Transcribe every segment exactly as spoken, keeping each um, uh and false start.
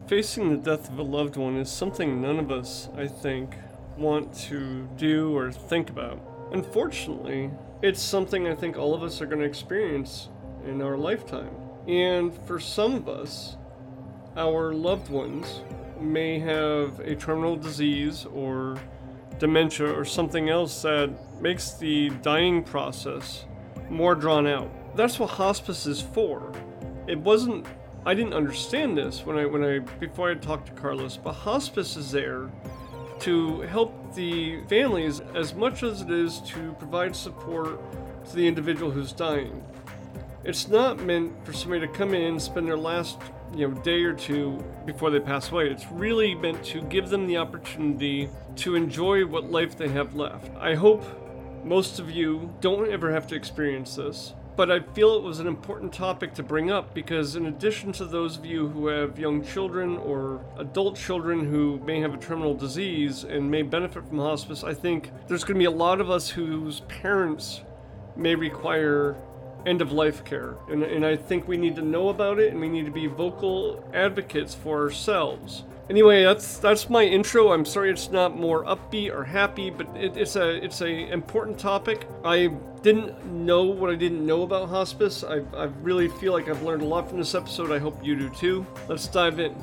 Facing the death of a loved one is something none of us, I think, want to do or think about. Unfortunately, it's something I think all of us are going to experience in our lifetime. And for some of us, our loved ones may have a terminal disease or dementia or something else that makes the dying process more drawn out. That's what hospice is for. It wasn't I didn't understand this when I when I before I talked to Carlos, but hospice is there to help the families as much as it is to provide support to the individual who's dying. It's not meant for somebody to come in and spend their last, you know, day or two before they pass away. It's really meant to give them the opportunity to enjoy what life they have left. I hope most of you don't ever have to experience this. But I feel it was an important topic to bring up because in addition to those of you who have young children or adult children who may have a terminal disease and may benefit from hospice, I think there's going to be a lot of us whose parents may require end-of-life care. And, and I think we need to know about it and we need to be vocal advocates for ourselves. Anyway, that's that's my intro. I'm sorry it's not more upbeat or happy, but it, it's a it's a important topic. I didn't know what I didn't know about hospice. I I really feel like I've learned a lot from this episode. I hope you do too. Let's dive in.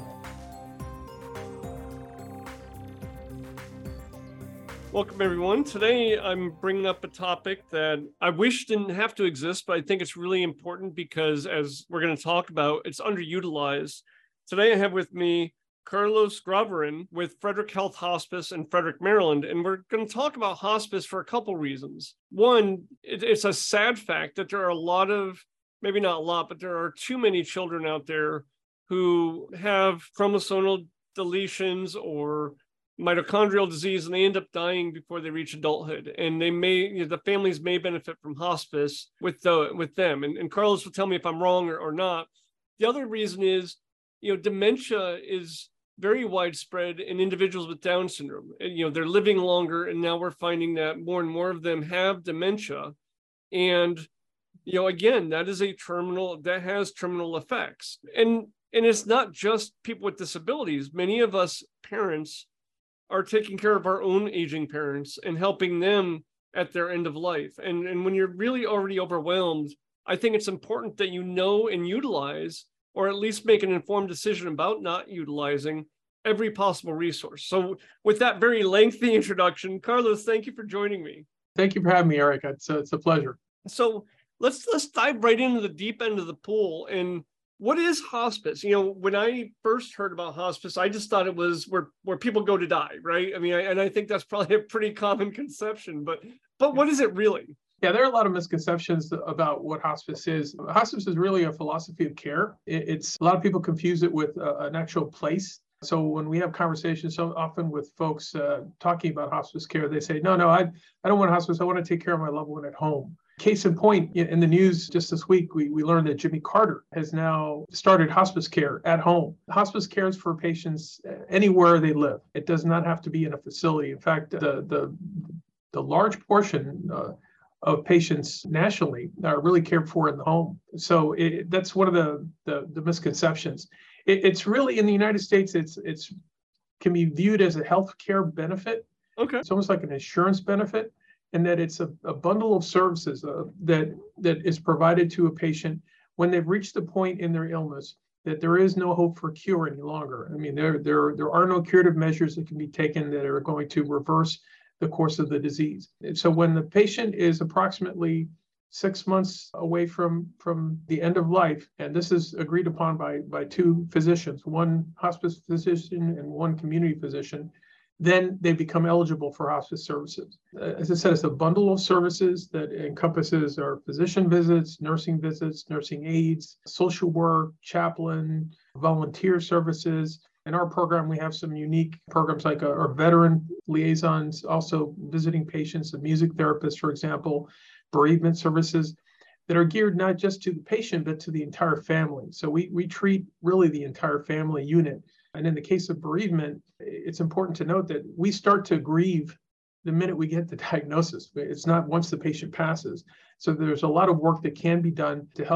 Welcome everyone. Today I'm bringing up a topic that I wish didn't have to exist, but I think it's really important because as we're going to talk about, it's underutilized. Today I have with me Carlos Graverin with Frederick Health Hospice in Frederick, Maryland. And we're going to talk about hospice for a couple reasons. One, it, it's a sad fact that there are a lot of, maybe not a lot, but there are too many children out there who have chromosomal deletions or mitochondrial disease, and they end up dying before they reach adulthood. And they may, you know, the families may benefit from hospice with the, with them. And, and Carlos will tell me if I'm wrong or, or not. The other reason is, you know, dementia is very widespread in individuals with Down syndrome. And, you know, they're living longer, and now we're finding that more and more of them have dementia. And, you know, again, that is a terminal, that has terminal effects. And, and it's not just people with disabilities. Many of us parents are taking care of our own aging parents and helping them at their end of life. And, and when you're really already overwhelmed, I think it's important that you know and utilize, or at least make an informed decision about not utilizing every possible resource. So with that very lengthy introduction, Carlos, thank you for joining me. Thank you for having me, Eric. It's a, it's a pleasure. So let's let's dive right into the deep end of the pool. And what is hospice? You know, when I first heard about hospice, I just thought it was where, where people go to die, right? I mean, I, and I think that's probably a pretty common conception, but but what is it really? Yeah, there are a lot of misconceptions about what hospice is. Hospice is really a philosophy of care. It's a lot of people confuse it with uh, an actual place. So when we have conversations, so often with folks uh, talking about hospice care, they say, no, no, I, I don't want hospice. I want to take care of my loved one at home. Case in point, in the news just this week, we, we learned that Jimmy Carter has now started hospice care at home. Hospice cares for patients anywhere they live. It does not have to be in a facility. In fact, the, the, the large portion uh, of patients nationally are really cared for in the home. So it, that's one of the, the, the misconceptions. It, it's really, in the United States, it's it's can be viewed as a healthcare benefit. Okay. It's almost like an insurance benefit, and that it's a, a bundle of services uh, that that is provided to a patient when they've reached the point in their illness that there is no hope for cure any longer. I mean, there there there are no curative measures that can be taken that are going to reverse the course of the disease. And so when the patient is approximately six months away from, from the end of life, and this is agreed upon by, by two physicians, one hospice physician and one community physician, then they become eligible for hospice services. As I said, it's a bundle of services that encompasses our physician visits, nursing visits, nursing aides, social work, chaplain, volunteer services. In our program, we have some unique programs like our veteran liaisons, also visiting patients, a music therapist, for example, bereavement services that are geared not just to the patient, but to the entire family. So we, we treat really the entire family unit. And in the case of bereavement, it's important to note that we start to grieve the minute we get the diagnosis. It's not once the patient passes. So there's a lot of work that can be done to help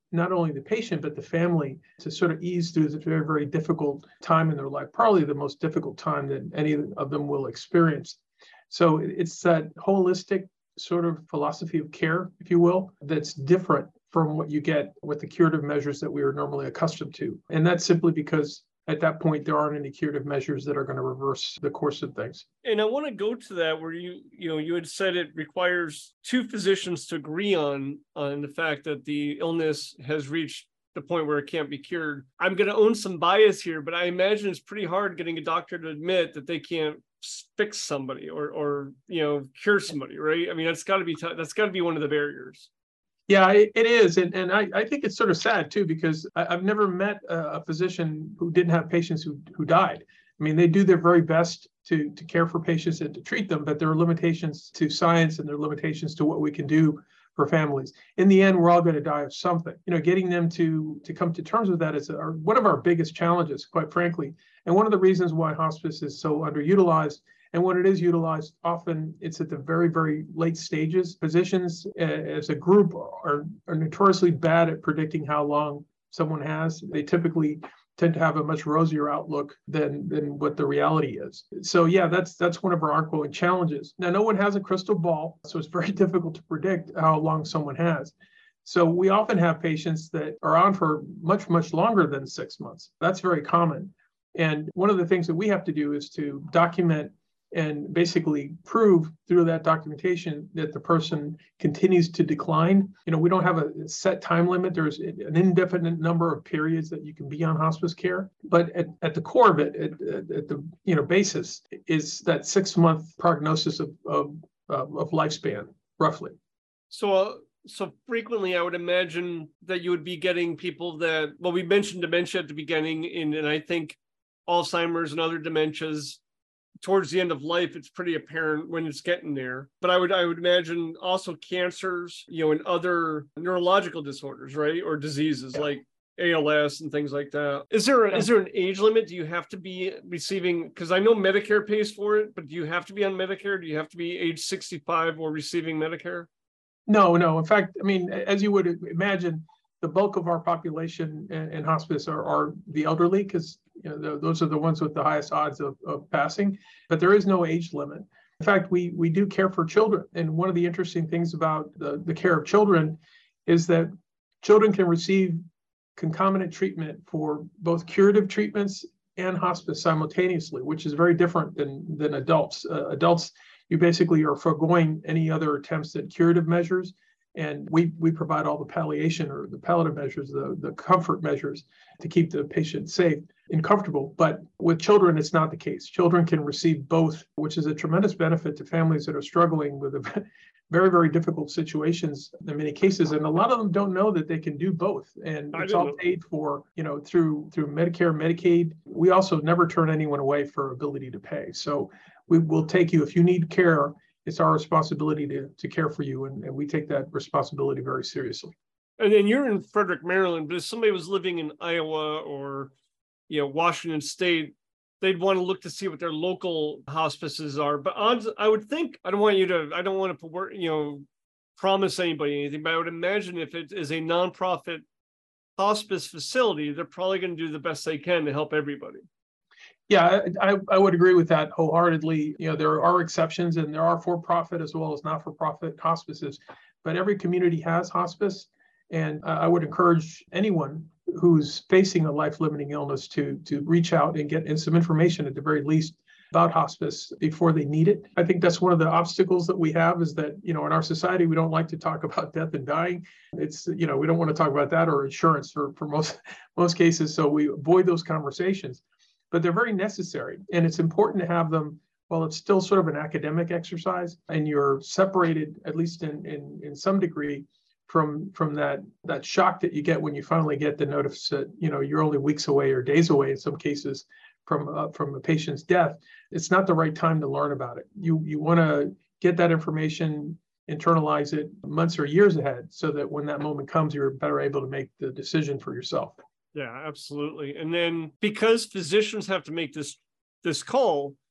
not only the patient, but the family to sort of ease through this very, very difficult time in their life, probably the most difficult time that any of them will experience. So it's that holistic sort of philosophy of care, if you will, that's different from what you get with the curative measures that we are normally accustomed to. And that's simply because at that point, there aren't any curative measures that are going to reverse the course of things. And I want to go to that where you, you know, you had said it requires two physicians to agree on, on the fact that the illness has reached the point where it can't be cured. I'm going to own some bias here, but I imagine it's pretty hard getting a doctor to admit that they can't fix somebody or, or, you know, cure somebody, right? I mean, that's got to be, t- that's got to be one of the barriers. Yeah, it, it is. And, and I, I think it's sort of sad, too, because I, I've never met a, a physician who didn't have patients who, who died. I mean, they do their very best to, to care for patients and to treat them, but there are limitations to science and there are limitations to what we can do for families. In the end, we're all going to die of something. You know, getting them to, to come to terms with that is our, one of our biggest challenges, quite frankly. And one of the reasons why hospice is so underutilized. And when it is utilized, often it's at the very, very late stages. Physicians uh, as a group are, are notoriously bad at predicting how long someone has. They typically tend to have a much rosier outlook than, than what the reality is. So yeah, that's that's one of our ongoing challenges. Now, no one has a crystal ball, so it's very difficult to predict how long someone has. So we often have patients that are on for much, much longer than six months. That's very common. And one of the things that we have to do is to document and basically prove through that documentation that the person continues to decline. You know, we don't have a set time limit. There's an indefinite number of periods that you can be on hospice care. But at, at the core of it, at, at the you know basis, is that six-month prognosis of, of, of lifespan, roughly. So, uh, so frequently I would imagine that you would be getting people that, well, we mentioned dementia at the beginning, and, and I think Alzheimer's and other dementias, towards the end of life, it's pretty apparent when it's getting there. But I would I would imagine also cancers, you know, and other neurological disorders, right? Or diseases yeah. like A L S and things like that. Is there, a, yeah. is there an age limit? Do you have to be receiving, because I know Medicare pays for it, but do you have to be on Medicare? Do you have to be age sixty-five or receiving Medicare? No, no. In fact, I mean, as you would imagine, the bulk of our population in, in hospice are, are the elderly, because you know, the, those are the ones with the highest odds of, of passing, but there is no age limit. In fact, we we do care for children. And one of the interesting things about the, the care of children is that children can receive concomitant treatment for both curative treatments and hospice simultaneously, which is very different than, than adults. Uh, adults, you basically are foregoing any other attempts at curative measures. And we we provide all the palliation or the palliative measures, the, the comfort measures to keep the patient safe and comfortable. But with children, it's not the case. Children can receive both, which is a tremendous benefit to families that are struggling with a very, very difficult situations in many cases. And a lot of them don't know that they can do both. And it's all paid for, you know, through through Medicare, Medicaid. We also never turn anyone away for ability to pay. So we will take you if you need care. It's our responsibility to, to care for you, and, and we take that responsibility very seriously. And then you're in Frederick, Maryland, but if somebody was living in Iowa or, you know, Washington State, they'd want to look to see what their local hospices are. But odds, I would think, I don't want you to, I don't want to, you know, promise anybody anything, but I would imagine if it is a nonprofit hospice facility, they're probably going to do the best they can to help everybody. Yeah, I, I would agree with that wholeheartedly. You know, there are exceptions, and there are for-profit as well as not-for-profit hospices, but every community has hospice. And uh, I would encourage anyone who's facing a life-limiting illness to, to reach out and get some information at the very least about hospice before they need it. I think that's one of the obstacles that we have is that, you know, in our society, we don't like to talk about death and dying. It's, you know, we don't want to talk about that or insurance for, for most, most cases. So we avoid those conversations. But they're very necessary. And it's important to have them while it's still sort of an academic exercise and you're separated, at least in, in, in some degree, from, from that, that shock that you get when you finally get the notice that, you know, you're only weeks away or days away in some cases from, uh, from a patient's death. It's not the right time to learn about it. You, you want to get that information, internalize it months or years ahead so that when that moment comes, you're better able to make the decision for yourself. Yeah, absolutely. And then because physicians have to make this this call,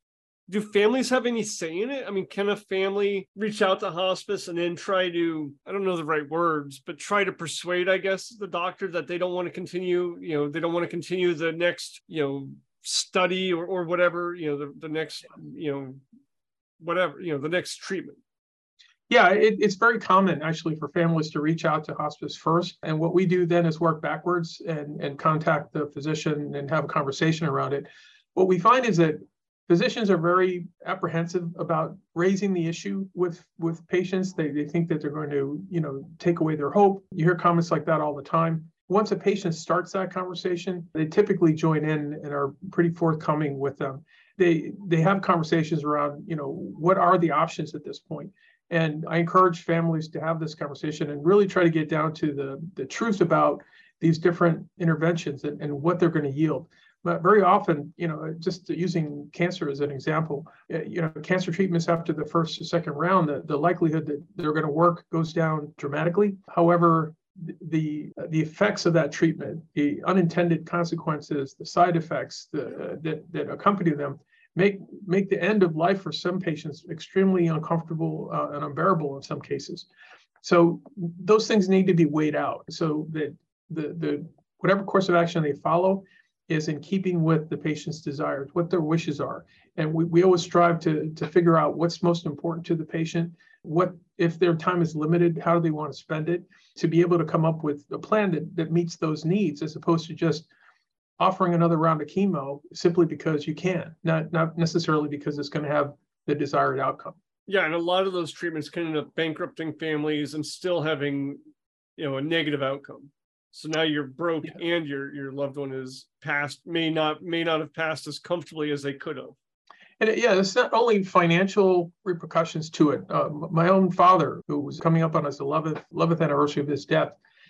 do families have any say in it? I mean, can a family reach out to hospice and then try to, I don't know the right words, but try to persuade, I guess, the doctor that they don't want to continue, you know, they don't want to continue the next, you know, study or, or whatever, you know, the, the next, you know, whatever, you know, the next treatment? Yeah, it, it's very common actually for families to reach out to hospice first. And what we do then is work backwards and, and contact the physician and have a conversation around it. What we find is that physicians are very apprehensive about raising the issue with, with patients. They, they think that they're going to, you know, take away their hope. You hear comments like that all the time. Once a patient starts that conversation, they typically join in and are pretty forthcoming with them. They, they have conversations around, you know, what are the options at this point? And I encourage families to have this conversation and really try to get down to the, the truth about these different interventions and, and what they're going to yield. But very often, you know, just using cancer as an example, you know, cancer treatments after the first or second round, the, the likelihood that they're going to work goes down dramatically. However, the the effects of that treatment, the unintended consequences, the side effects the, uh, that, that accompany them, make make the end of life for some patients extremely uncomfortable uh, and unbearable in some cases. So those things need to be weighed out so that the the whatever course of action they follow is in keeping with the patient's desires, what their wishes are. And we, we always strive to, to figure out what's most important to the patient, what, if their time is limited, how do they want to spend it, to be able to come up with a plan that, that meets those needs, as opposed to just offering another round of chemo simply because you can, not, not necessarily because it's going to have the desired outcome. Yeah, and a lot of those treatments can end up bankrupting families and still having, you know, a negative outcome. So now you're broke, yeah, and your your loved one is passed, may not may not have passed as comfortably as they could have. And it, yeah, it's not only financial repercussions to it. Uh, my own father, who was coming up on his eleventh, eleventh anniversary of his death,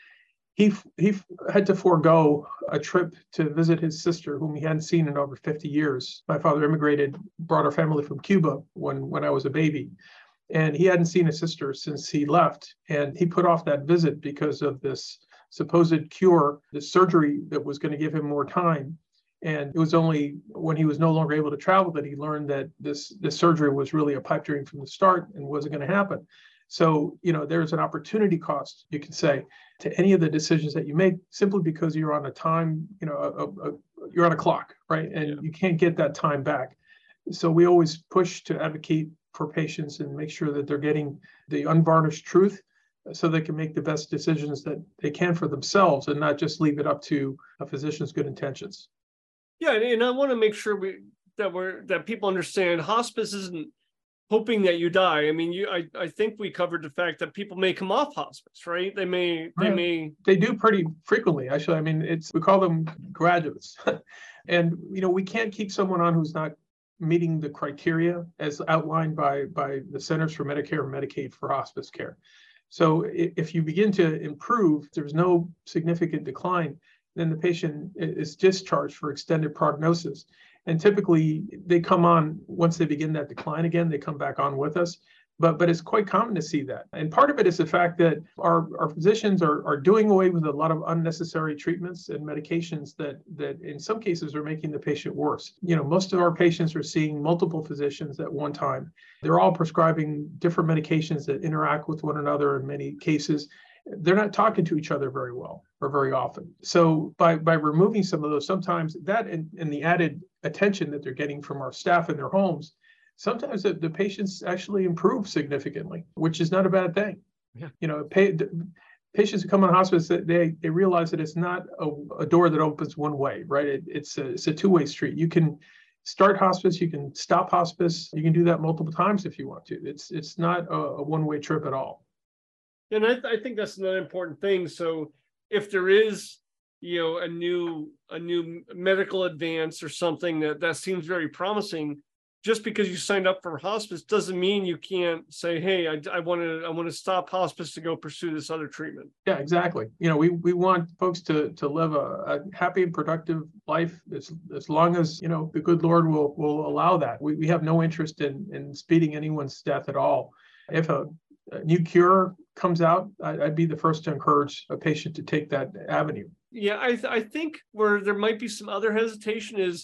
he he had to forego a trip to visit his sister, whom he hadn't seen in over fifty years. My father immigrated, brought our family from Cuba when, when I was a baby. And he hadn't seen his sister since he left. And he put off that visit because of this supposed cure, the surgery that was going to give him more time. And it was only when he was no longer able to travel that he learned that this, this surgery was really a pipe dream from the start and wasn't going to happen. So, you know, there's an opportunity cost, you can say, to any of the decisions that you make simply because you're on a time, you know, a, a, you're on a clock, right? And yeah, you can't get that time back. So we always push to advocate for patients and make sure that they're getting the unvarnished truth so they can make the best decisions that they can for themselves and not just leave it up to a physician's good intentions. Yeah, and I want to make sure we that we're that people understand hospice isn't hoping that you die. I mean, you I, I think we covered the fact that people may come off hospice, right? They may they right. may they do pretty frequently, actually. I mean, it's we call them graduates. And you know, we can't keep someone on who's not meeting the criteria as outlined by by the Centers for Medicare and Medicaid for hospice care. So if you begin to improve, there's no significant decline, then the patient is discharged for extended prognosis. And typically they come on, once they begin that decline again, they come back on with us. But but it's quite common to see that. And part of it is the fact that our, our physicians are, are doing away with a lot of unnecessary treatments and medications that, that in some cases are making the patient worse. You know, most of our patients are seeing multiple physicians at one time. They're all prescribing different medications that interact with one another in many cases. They're not talking to each other very well or very often. So by, by removing some of those, sometimes that and, and the added attention that they're getting from our staff in their homes, sometimes the, the patients actually improve significantly, which is not a bad thing. Yeah. You know, pay, the, patients who come on hospice, they they realize that it's not a, a door that opens one way, right? It, it's a it's a two-way street. You can start hospice, you can stop hospice, you can do that multiple times if you want to. It's it's not a, a one-way trip at all. And I, th- I think that's another important thing. So if there is, you know, a new a new medical advance or something that that seems very promising, just because you signed up for hospice doesn't mean you can't say, hey, I, I want to I want to stop hospice to go pursue this other treatment. Yeah, exactly. You know, we, we want folks to to live a, a happy and productive life as, as long as, you know, the good Lord will will allow that. We, we have no interest in, in speeding anyone's death at all. If a, a new cure comes out, I, I'd be the first to encourage a patient to take that avenue. Yeah, I th- I think where there might be some other hesitation is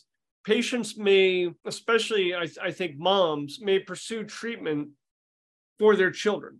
patients may, especially I, I think moms, may pursue treatment for their children.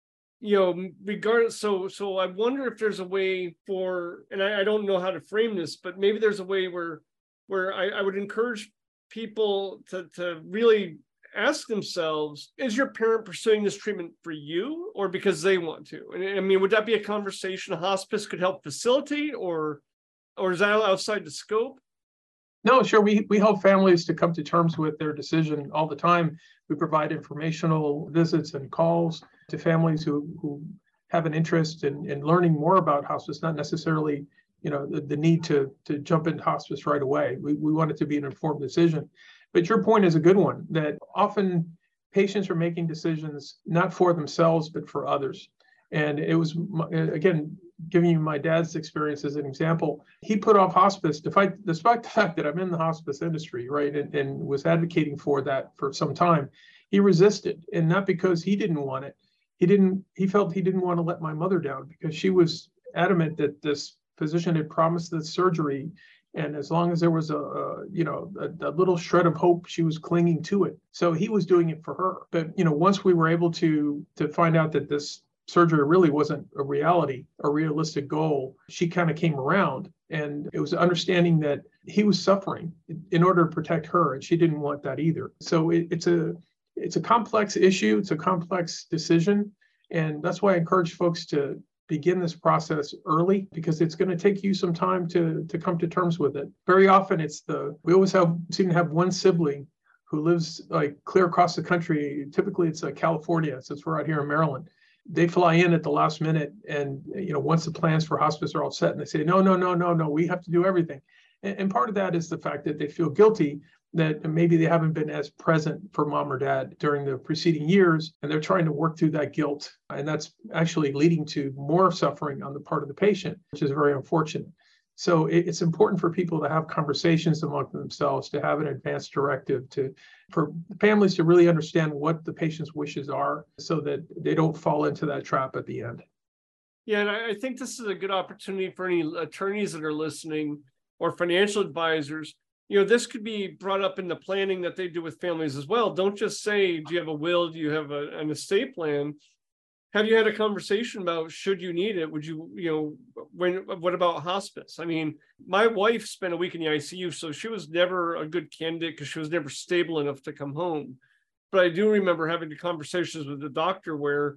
You know, regardless. So, so I wonder if there's a way for, and I, I don't know how to frame this, but maybe there's a way where, where I, I would encourage people to to really ask themselves: is your parent pursuing this treatment for you, or because they want to? And I mean, would that be a conversation a hospice could help facilitate, or, or is that outside the scope? No, sure. We, we help families to come to terms with their decision all the time. We provide informational visits and calls to families who, who have an interest in, in learning more about hospice, not necessarily, you know, the, the need to, to jump into hospice right away. We, we want it to be an informed decision. But your point is a good one, that often patients are making decisions not for themselves, but for others. And it was, again, giving you my dad's experience as an example, he put off hospice despite, despite the fact that I'm in the hospice industry, right, and, and was advocating for that for some time. He resisted, and not because he didn't want it. He didn't. He felt he didn't want to let my mother down, because she was adamant that this physician had promised the surgery, and as long as there was a, a you know a, a little shred of hope, she was clinging to it. So he was doing it for her. But you know, once we were able to to find out that this surgery really wasn't a reality, a realistic goal, she kind of came around, and it was understanding that he was suffering in order to protect her, and she didn't want that either. So it, it's a it's a complex issue. It's a complex decision, and that's why I encourage folks to begin this process early, because it's going to take you some time to to come to terms with it. Very often, it's the we always have seem to have one sibling who lives like clear across the country. Typically, it's uh, California, since we're out here in Maryland. They fly in at the last minute, and you know, once the plans for hospice are all set, and they say, no, no, no, no, no, we have to do everything. And, and part of that is the fact that they feel guilty that maybe they haven't been as present for mom or dad during the preceding years, and they're trying to work through that guilt. And that's actually leading to more suffering on the part of the patient, which is very unfortunate. So it, it's important for people to have conversations among themselves, to have an advance directive, to for families to really understand what the patient's wishes are, so that they don't fall into that trap at the end. Yeah, and I, I think this is a good opportunity for any attorneys that are listening, or financial advisors. You know, this could be brought up in the planning that they do with families as well. Don't just say, do you have a will? Do you have a, an estate plan? Have you had a conversation about, should you need it? Would you, you know, when, what about hospice? I mean, my wife spent a week in the I C U, so she was never a good candidate because she was never stable enough to come home. But I do remember having the conversations with the doctor where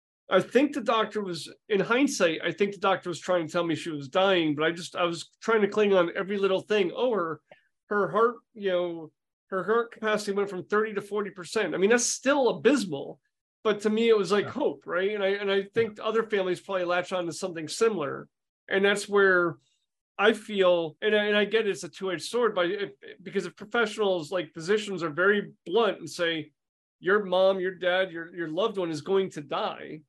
I think the doctor was, in hindsight, I think the doctor was trying to tell me she was dying, but I just, I was trying to cling on every little thing. Oh, her, her heart, you know, her heart capacity went from thirty to forty percent. I mean, that's still abysmal. But to me, it was like yeah. hope, right? And I and I think yeah. other families probably latch on to something similar. And that's where I feel, and I, and I get it's a two-edged sword, but if, because if professionals like physicians are very blunt and say, your mom, your dad, your, your loved one is going to die,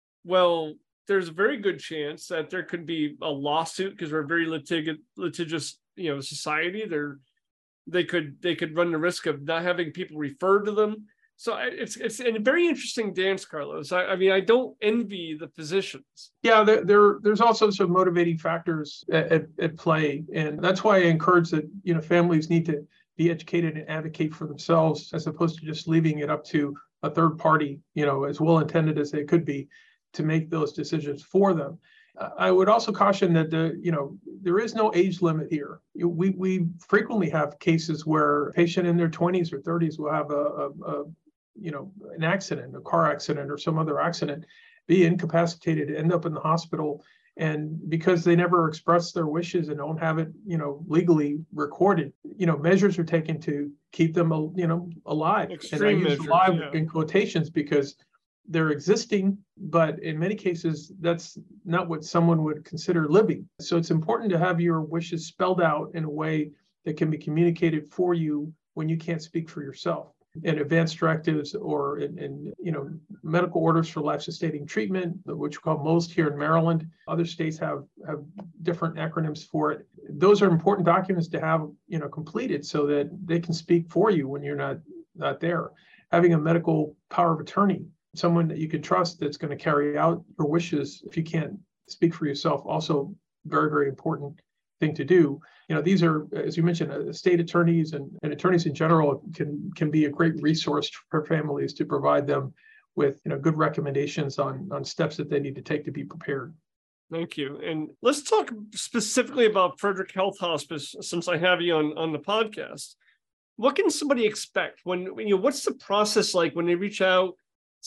well, there's a very good chance that there could be a lawsuit, because we're a very litig- litigious, you know, society. They're, they could they could run the risk of not having people referred to them. So it's it's a very interesting dance, Carlos. I, I mean, I don't envy the physicians. Yeah, there, there there's also some motivating factors at, at, at play, and that's why I encourage that you know families need to be educated and advocate for themselves, as opposed to just leaving it up to a third party, you know, as well intended as they could be, to make those decisions for them. Uh, I would also caution that the you know there is no age limit here. We we frequently have cases where a patient in their twenties or thirties will have a, a, a you know, an accident, a car accident or some other accident, be incapacitated, end up in the hospital. And because they never express their wishes and don't have it, you know, legally recorded, you know, measures are taken to keep them, you know, alive. Extreme and I use measures, alive yeah. in quotations because they're existing, but in many cases, that's not what someone would consider living. So it's important to have your wishes spelled out in a way that can be communicated for you when you can't speak for yourself. And advanced directives, or in, in you know medical orders for life-sustaining treatment, which we call MOST here in Maryland. Other states have have different acronyms for it. Those are important documents to have you know completed, so that they can speak for you when you're not not there. Having a medical power of attorney, someone that you can trust that's going to carry out your wishes if you can't speak for yourself, also very very important thing to do. You know, these are, as you mentioned, uh, state attorneys and, and attorneys in general can can be a great resource for families to provide them with, you know, good recommendations on on steps that they need to take to be prepared. Thank you. And let's talk specifically about Frederick Health Hospice, since I have you on, on the podcast. What can somebody expect when, when you know, what's the process like when they reach out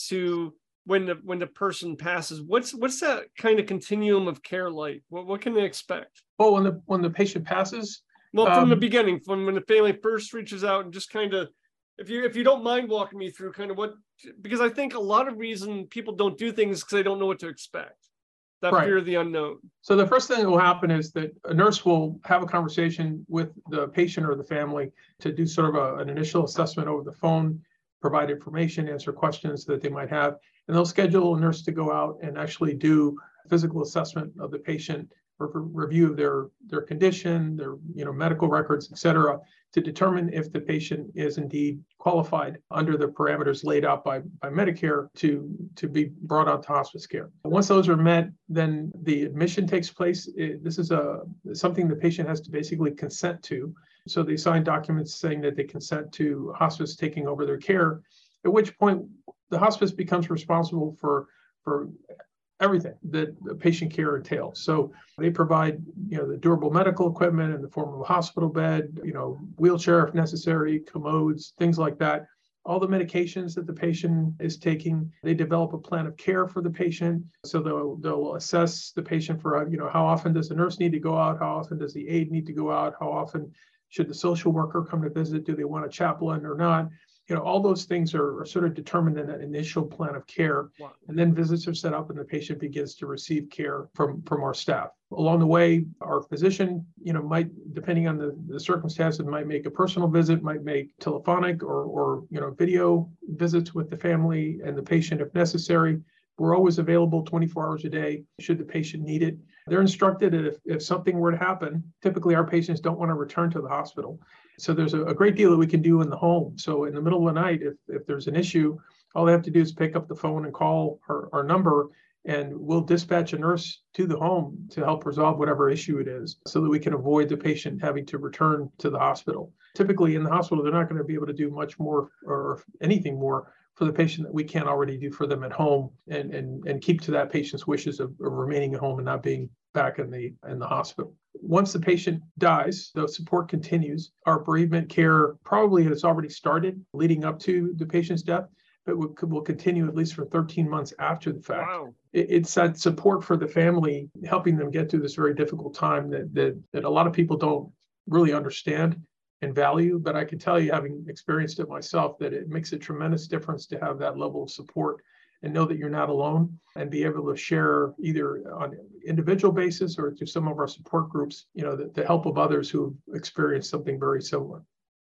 to when the when the person passes? What's what's that kind of continuum of care like? What what can they expect? Well, when the when the patient passes, Well, from um, the beginning, from when the family first reaches out, and just kind of, if you if you don't mind walking me through kind of what, because I think a lot of reason people don't do things because they don't know what to expect. That Right. fear of the unknown. So the first thing that will happen is that a nurse will have a conversation with the patient or the family to do sort of a, an initial assessment over the phone, provide information, answer questions that they might have, and they'll schedule a nurse to go out and actually do a physical assessment of the patient, or review of their their condition, their you know medical records, et cetera, to determine if the patient is indeed qualified under the parameters laid out by, by Medicare to, to be brought out to hospice care. Once those are met, then the admission takes place. It, this is a something the patient has to basically consent to. So they sign documents saying that they consent to hospice taking over their care, at which point the hospice becomes responsible for, for everything that the patient care entails. So they provide, you know, the durable medical equipment in the form of a hospital bed, you know, wheelchair if necessary, commodes, things like that. All the medications that the patient is taking, they develop a plan of care for the patient. So they'll they'll assess the patient for, you know, how often does the nurse need to go out? How often does the aide need to go out? How often should the social worker come to visit? Do they want a chaplain or not? You know, all those things are, are sort of determined in that initial plan of care. Wow. And then visits are set up and the patient begins to receive care from, from our staff. Along the way, our physician, you know, might, depending on the, the circumstances, might make a personal visit, might make telephonic or, or, you know, video visits with the family and the patient if necessary. We're always available twenty-four hours a day should the patient need it. They're instructed that if, if something were to happen, typically our patients don't want to return to the hospital. So there's a, a great deal that we can do in the home. So in the middle of the night, if, if there's an issue, all they have to do is pick up the phone and call our, our number, and we'll dispatch a nurse to the home to help resolve whatever issue it is so that we can avoid the patient having to return to the hospital. Typically in the hospital, they're not going to be able to do much more or anything more for the patient that we can't already do for them at home, and, and, and keep to that patient's wishes of, of remaining at home and not being back in the in the hospital. Once the patient dies, the support continues. Our bereavement care probably has already started leading up to the patient's death, but will, will continue at least for thirteen months after the fact. Wow. It, it's that support for the family, helping them get through this very difficult time that, that, that a lot of people don't really understand and value. But I can tell you, having experienced it myself, that it makes a tremendous difference to have that level of support and know that you're not alone, and be able to share either on an individual basis or through some of our support groups, you know, the, the help of others who've experienced something very similar.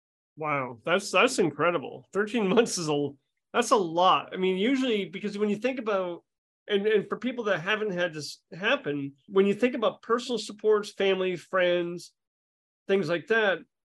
Wow, that's that's incredible. thirteen months is a that's a lot. I mean, usually, because when you think about, and, and for people that haven't had this happen, when you think about personal supports, family, friends, things like that,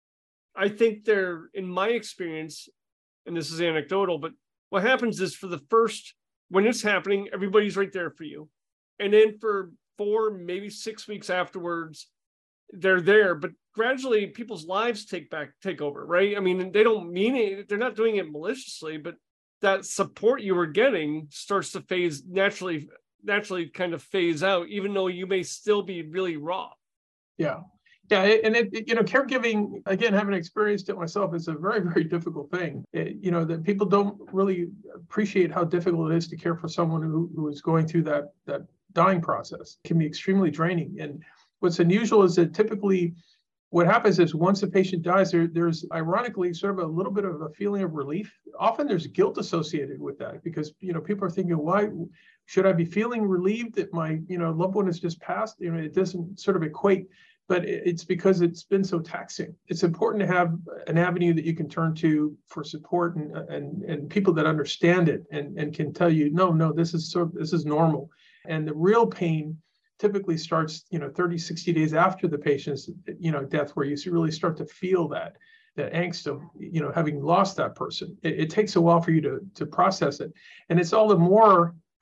I think they're, in my experience, and this is anecdotal, but what happens is for the first, when it's happening, everybody's right there for you. And then for four, maybe six weeks afterwards, they're there, but gradually people's lives take back, take over, right? I mean, they don't mean it, they're not doing it maliciously, but that support you were getting starts to phase naturally, naturally kind of phase out, even though you may still be really raw. Yeah. Yeah, and it, it, you know, caregiving, again, having experienced it myself, is a very, very difficult thing. It, you know, that people don't really appreciate how difficult it is to care for someone who, who is going through that, that dying process. It can be extremely draining. And what's unusual is that typically what happens is once a patient dies, there, there's ironically sort of a little bit of a feeling of relief. Often there's guilt associated with that because, you know, people are thinking, why should I be feeling relieved that my, you know, loved one has just passed? You know, it doesn't sort of equate. But it's because it's been so taxing. It's important to have an avenue that you can turn to for support and and, and people that understand it and, and can tell you, no, no, this is sort of, this is normal. And the real pain typically starts, you know, thirty, sixty days after the patient's, you know, death, where you really start to feel that, that angst of, you know, having lost that person. It, it takes a while for you to, to process it. And it's all the more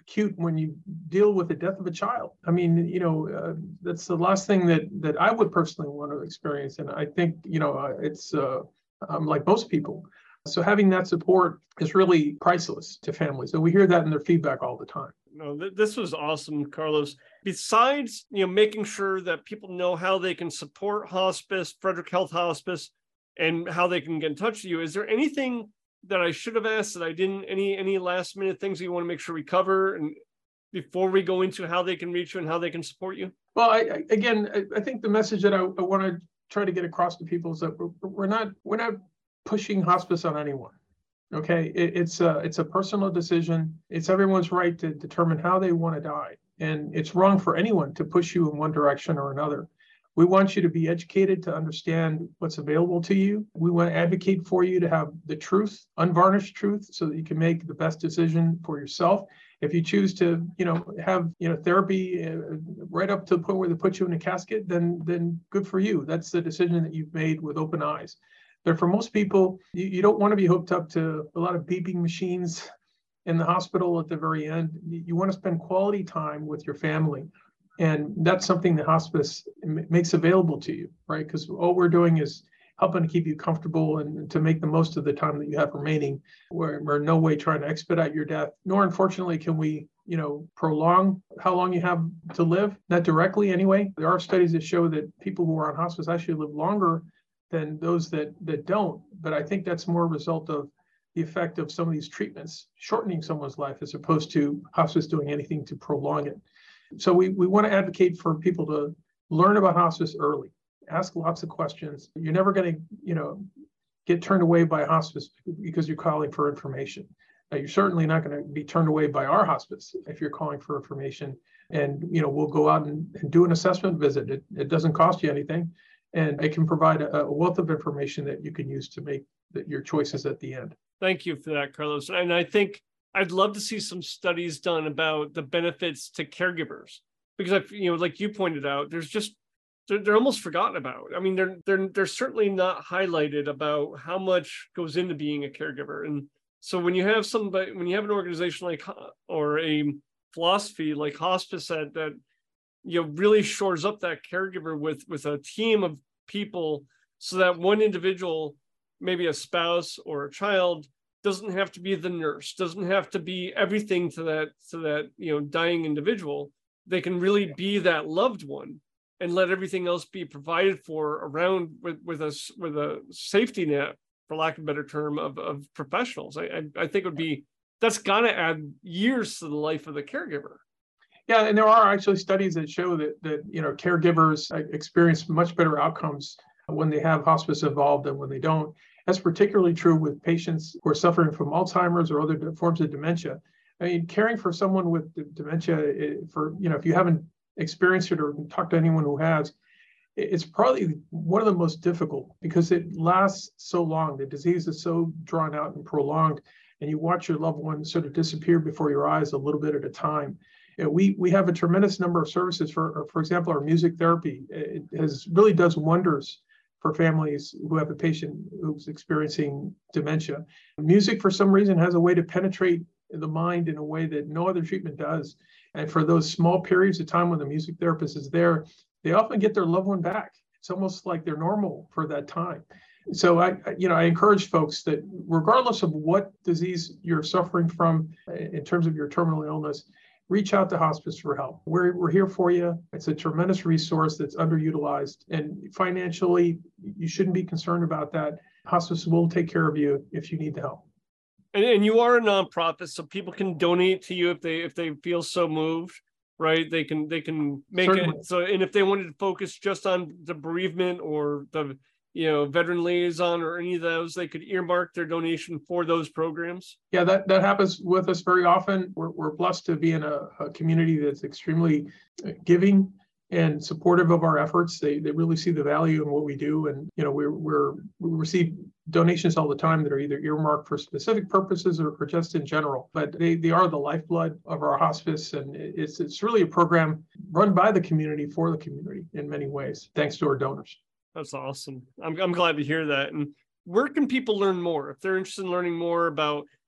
acute when you deal with the death of a child. I mean, you know, uh, that's the last thing that that I would personally want to experience. And I think, you know, uh, it's uh, um, like most people. So having that support is really priceless to families. And we hear that in their feedback all the time. No, th- this was awesome, Carlos. Besides, you know, making sure that people know how they can support hospice, Frederick Health Hospice, and how they can get in touch with you, is there anything that I should have asked that I didn't? Any any last minute things that you want to make sure we cover, and before we go into how they can reach you and how they can support you? Well, I, I, again, I, I think the message that I, I want to try to get across to people is that we're, we're not we're not pushing hospice on anyone. Okay, it, it's a it's a personal decision. It's everyone's right to determine how they want to die, and it's wrong for anyone to push you in one direction or another. We want you to be educated to understand what's available to you. We want to advocate for you to have the truth, unvarnished truth, so that you can make the best decision for yourself. If you choose to, you know, have, you know, therapy uh, right up to the point where they put you in a casket, then then good for you. That's the decision that you've made with open eyes. But for most people, you, you don't want to be hooked up to a lot of beeping machines in the hospital at the very end. You, you want to spend quality time with your family. And that's something that hospice makes available to you, right? Because all we're doing is helping to keep you comfortable and to make the most of the time that you have remaining. We're, we're in no way trying to expedite your death, nor unfortunately can we, you know, prolong how long you have to live, not directly anyway. There are studies that show that people who are on hospice actually live longer than those that, that don't. But I think that's more a result of the effect of some of these treatments shortening someone's life as opposed to hospice doing anything to prolong it. So we, we want to advocate for people to learn about hospice early, ask lots of questions. You're never going to, you know, get turned away by hospice because you're calling for information. Uh, you're certainly not going to be turned away by our hospice if you're calling for information. And, you know, we'll go out and, and do an assessment visit. It, it doesn't cost you anything. And it can provide a, a wealth of information that you can use to make the, your choices at the end. Thank you for that, Carlos. And I think I'd love to see some studies done about the benefits to caregivers, because I, you know, like you pointed out, there's just they're, they're almost forgotten about. I mean, they're they're they're certainly not highlighted about how much goes into being a caregiver. And so when you have somebody, when you have an organization like or a philosophy like hospice that that you know really shores up that caregiver with with a team of people, so that one individual, maybe a spouse or a child, doesn't have to be the nurse, doesn't have to be everything to that to that you know dying individual. They can really be that loved one and let everything else be provided for around with with a with a safety net, for lack of a better term, of of professionals. I I, I think it would be that's got to add years to the life of the caregiver. Yeah, and there are actually studies that show that that you know caregivers experience much better outcomes when they have hospice involved than when they don't. That's particularly true with patients who are suffering from Alzheimer's or other forms of dementia. I mean, caring for someone with dementia, for, you know, if you haven't experienced it or talked to anyone who has, it's probably one of the most difficult because it lasts so long. The disease is so drawn out and prolonged, and you watch your loved one sort of disappear before your eyes a little bit at a time. You know, we we have a tremendous number of services. For, for example, our music therapy, it has really does wonders for families who have a patient who's experiencing dementia. Music, for some reason, has a way to penetrate the mind in a way that no other treatment does. And for those small periods of time when the music therapist is there, they often get their loved one back. It's almost like they're normal for that time. So I, you know, I encourage folks that regardless of what disease you're suffering from in terms of your terminal illness, reach out to hospice for help. We're, we're here for you. It's a tremendous resource that's underutilized. And financially, you shouldn't be concerned about that. Hospice will take care of you if you need the help. And, and you are a nonprofit, so people can donate to you if they if they feel so moved, right? They can they can make Certainly. it so. And if they wanted to focus just on the bereavement or the you know veteran liaison or any of those, they could earmark their donation for those programs. Yeah, that that happens with us very often. We're we're blessed to be in a, a community that's extremely giving and supportive of our efforts. They they really see the value in what we do, and you know we're we're we receive donations all the time that are either earmarked for specific purposes or, or just in general. But they they are the lifeblood of our hospice, and it's it's really a program run by the community for the community in many ways, thanks to our donors. That's awesome. I'm I'm glad to hear that. And where can people learn more if they're interested in learning more about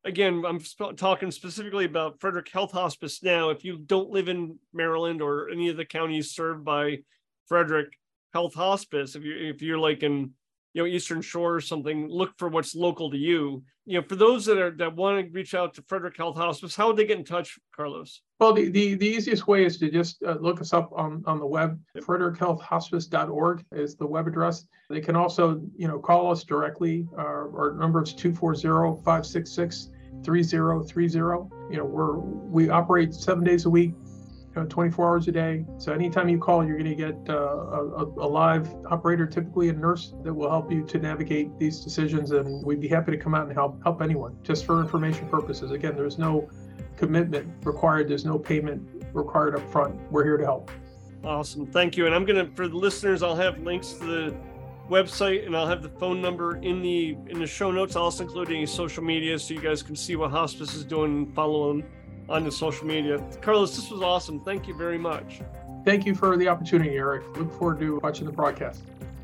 again, I'm sp- talking specifically about Frederick Health Hospice now. If you don't live in Maryland or any of the counties served by Frederick Health Hospice, if you if you're like in you know Eastern Shore or something, look for what's local to you. You know, for those that are that want to reach out to Frederick Health Hospice, how would they get in touch, Carlos? Well, the, the, the easiest way is to just uh, look us up on, on the web. frederick health hospice dot org is the web address. They can also, you know, call us directly. Our, our number is two four zero, five six six, three zero three zero. You know, we're we operate seven days a week, you know, twenty-four hours a day. So anytime you call, you're going to get uh, a, a live operator, typically a nurse, that will help you to navigate these decisions. And we'd be happy to come out and help help anyone, just for information purposes. Again, there's no commitment required. There's no payment required up front. We're here to help. Awesome. Thank you. And I'm going to, for the listeners, I'll have links to the website and I'll have the phone number in the in the show notes. I'll also include any social media so you guys can see what hospice is doing and follow them on the social media. Carlos, this was awesome. Thank you very much. Thank you for the opportunity, Eric. Look forward to watching the broadcast.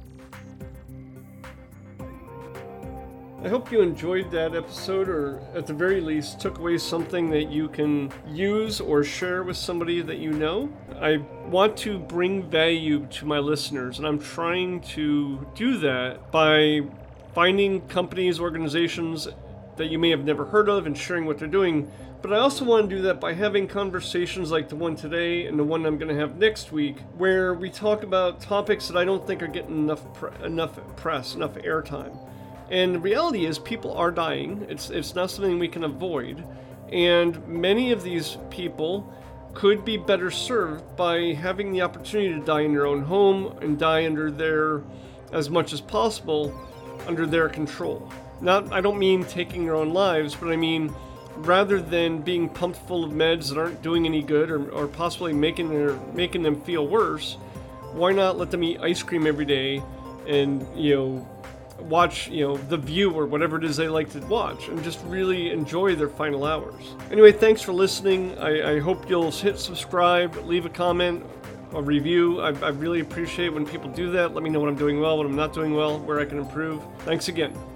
I hope you enjoyed that episode, or at the very least took away something that you can use or share with somebody that you know. I want to bring value to my listeners, and I'm trying to do that by finding companies, organizations that you may have never heard of and sharing what they're doing. But I also want to do that by having conversations like the one today and the one I'm going to have next week, where we talk about topics that I don't think are getting enough pre- enough press, enough airtime. And the reality is people are dying. It's it's not something we can avoid. And many of these people could be better served by having the opportunity to die in their own home and die under their, as much as possible, under their control. Not, I don't mean taking their own lives, but I mean rather than being pumped full of meds that aren't doing any good or, or possibly making their making them feel worse, why not let them eat ice cream every day and, you know, watch, you know, The View or whatever it is they like to watch and just really enjoy their final hours. Anyway, thanks for listening. I, I hope you'll hit subscribe, leave a comment, a review. I, I really appreciate when people do that. Let me know what I'm doing well, what I'm not doing well, where I can improve. Thanks again.